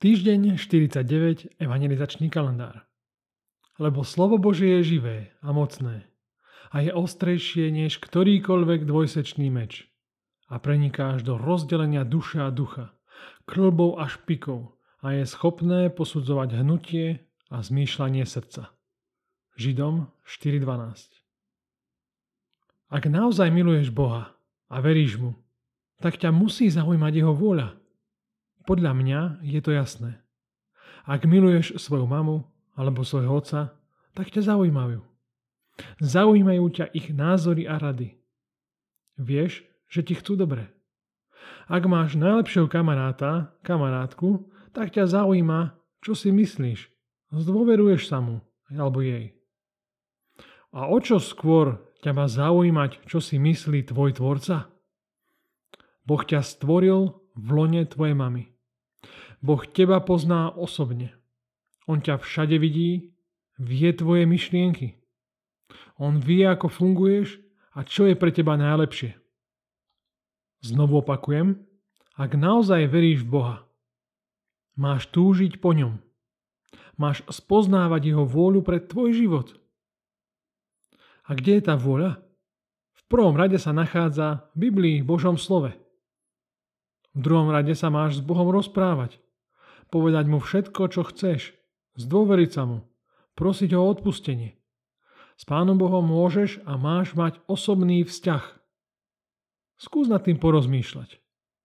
Týždeň 49, evangelizačný kalendár. Lebo slovo Božie je živé a mocné a je ostrejšie než ktorýkoľvek dvojsečný meč a preniká až do rozdelenia duše a ducha, kĺbov a špikov a je schopné posudzovať hnutie a zmýšľanie srdca. Židom 4.12. Ak naozaj miluješ Boha a veríš mu, tak ťa musí zaujímať jeho vôľa. Podľa mňa je to jasné. Ak miluješ svoju mamu alebo svojho otca, tak ťa zaujímajú. Zaujímajú ťa ich názory a rady. Vieš, že ti chcú dobre. Ak máš najlepšieho kamarátku, tak ťa zaujíma, čo si myslíš. Zdôveruješ sa mu alebo jej. A o čo skôr ťa má zaujímať, čo si myslí tvoj tvorca? Boh ťa stvoril v lone tvojej mamy. Boh teba pozná osobne. On ťa všade vidí, vie tvoje myšlienky. On vie, ako funguješ a čo je pre teba najlepšie. Znovu opakujem, ak naozaj veríš v Boha, máš túžiť po ňom. Máš spoznávať jeho vôľu pre tvoj život. A kde je tá vôľa? V prvom rade sa nachádza v Biblii, v Božom slove. V druhom rade sa máš s Bohom rozprávať. Povedať mu všetko, čo chceš. Zdôveriť sa mu. Prosiť ho o odpustenie. S Pánom Bohom môžeš a máš mať osobný vzťah. Skús nad tým porozmýšľať.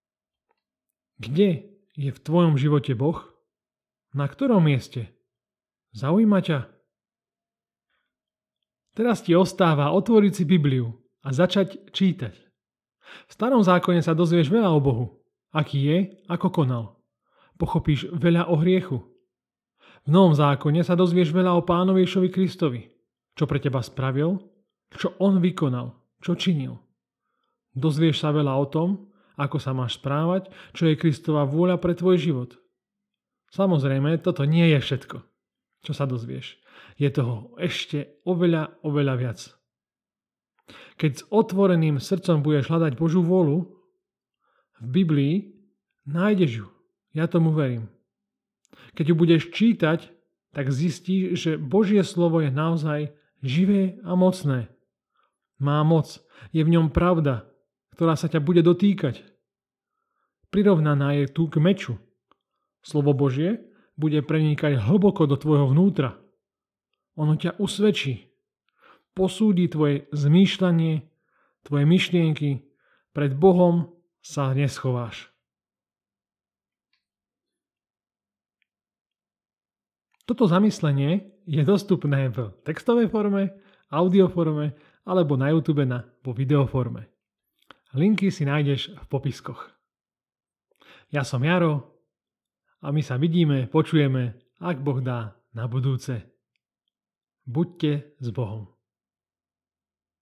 Kde je v tvojom živote Boh? Na ktorom mieste? Zaujíma ťa? Teraz ti ostáva otvoriť si Bibliu a začať čítať. V Starom zákone sa dozvieš veľa o Bohu. Aký je, ako konal. Pochopíš veľa o hriechu. V Novom zákone sa dozvieš veľa o Pánovi Ježišovi Kristovi. Čo pre teba spravil, čo on vykonal, čo činil. Dozvieš sa veľa o tom, ako sa máš správať, čo je Kristova vôľa pre tvoj život. Samozrejme, toto nie je všetko, čo sa dozvieš. Je toho ešte oveľa, oveľa viac. Keď s otvoreným srdcom budeš hľadať Božiu vôľu, v Biblii nájdeš ju. Ja tomu verím. Keď ju budeš čítať, tak zistíš, že Božie slovo je naozaj živé a mocné. Má moc. Je v ňom pravda, ktorá sa ťa bude dotýkať. Prirovnaná je tu k meču. Slovo Božie bude prenikať hlboko do tvojho vnútra. Ono ťa usvedčí. Posúdi tvoje zmýšľanie, tvoje myšlienky. Pred Bohom sa neschováš. Toto zamyslenie je dostupné v textovej forme, audioforme alebo na YouTube vo videoforme. Linky si nájdeš v popiskoch. Ja som Jaro a my sa vidíme, počujeme, ak Boh dá, na budúce. Buďte s Bohom.